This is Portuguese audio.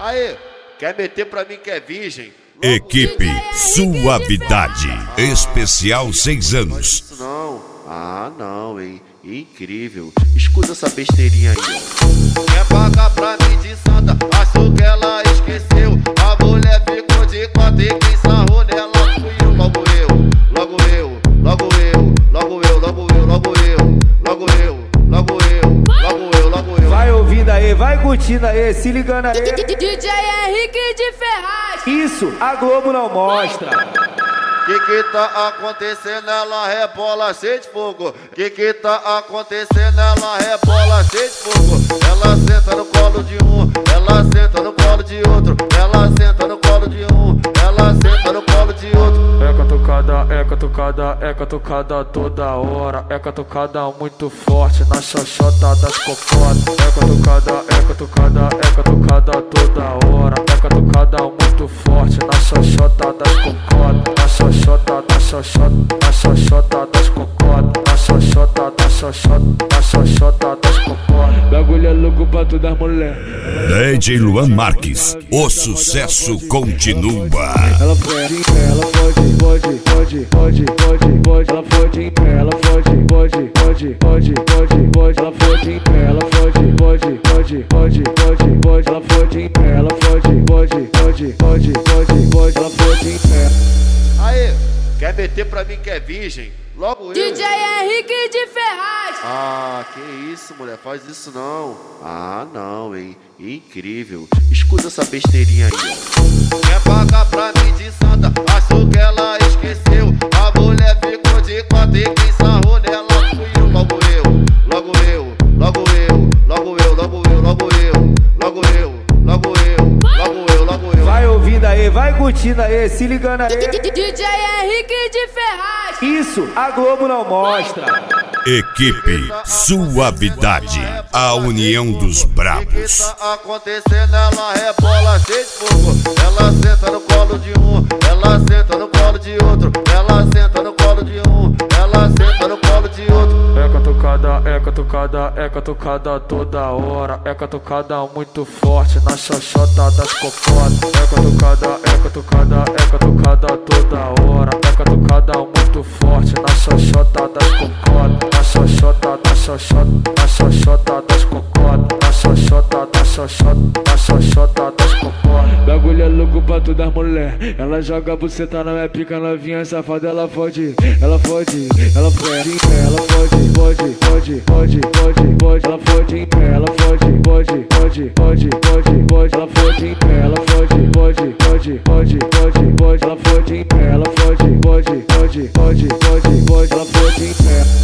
Aí, quer meter pra mim que é virgem? Equipe Suavidade, especial 6 anos. Não, não, hein? Incrível. Escuta essa besteirinha aí, ó. Quer pagar pra mim de santa? Acho que ela esqueceu. A mulher ficou de quatro e quem sarrou nela fui eu. Logo eu, logo eu, logo eu, logo eu, logo eu, logo eu, logo eu, logo eu, logo eu, logo eu. Vai ouvindo aí, vai curtindo aí, se ligando aí. DJ Henrique de Ferraz. Isso, a Globo não mostra. Que tá acontecendo? Ela rebola cheia de fogo. Que tá acontecendo? Ela rebola cheia de fogo. Ela senta no colo de um, ela senta no colo de outro. Ela senta no colo de um, ela senta no colo de outro. É catucada, é catucada, é catucada toda hora. É catucada muito forte na xoxota das cocotas. É catucada, é catucada, é catucada toda hora. É catucada muito forte na xoxota das cocotas. Na xoxota, na xoxota, na xoxota das cocotas. Na xoxota, na xoxota, na xoxota das cocotas. Bagulho é louco pra todas as mulheres. DJ Luan Marques, o sucesso continua. Ela pode, ela pode, pode, pode, pode, pode, pode. Ela pode, ela pode, pode, pode, pode, pode, pode. Ela pode, ela pode, pode, pode, pode, pode, pode. Ela pode, ela pode, pode, pode, pode, pode, pode. Ela pode. Aí, quer meter pra mim que é virgem? Logo eu. DJ Henrique de Ferraz. Que isso, mulher, faz isso não. Não, hein? Incrível. Escuta essa besteirinha aí, ó. Quer pagar pra mim de santa? Acho que ela esqueceu. A mulher ficou de quatro e quem sarrou nela fui eu. Logo eu, logo eu, logo eu, logo eu, logo eu, logo eu, logo eu, logo eu, logo eu, logo eu. Vai ouvindo aí, vai curtindo aí, se ligando aí. DJ Henrique de Ferraz. Isso, a Globo não mostra. Equipe Suavidade, a união dos brabos. Tá acontecendo? Ela rebola cheia de fogo. Ela senta no colo de um, ela senta no colo de outro. Ela senta no colo de um, ela senta no colo de outro. É catucada, é catucada, é catucada toda hora. É catucada muito forte na xoxota das cocotas. É catucada, é catucada, é catucada toda hora. É catucada muito forte na xoxota das cocotas. Na xoxota, na xoxota, na xoxota das cocotas. Na xoxota, na xoxota, na xoxota das cocotas. Bagulho é louco pra todas as mulheres. Ela joga buceta na minha pica novinha safada. Ela fode, ela fode, ela pode, ela pode, pode, pode, pode, pode, pode. Ela fode, ela pode, pode, pode, pode, pode, pode. Ela fode, ela pode, pode, pode, pode, pode, pode. Ela fode, ela pode, pode, pode, pode, pode, pode. Ela fode.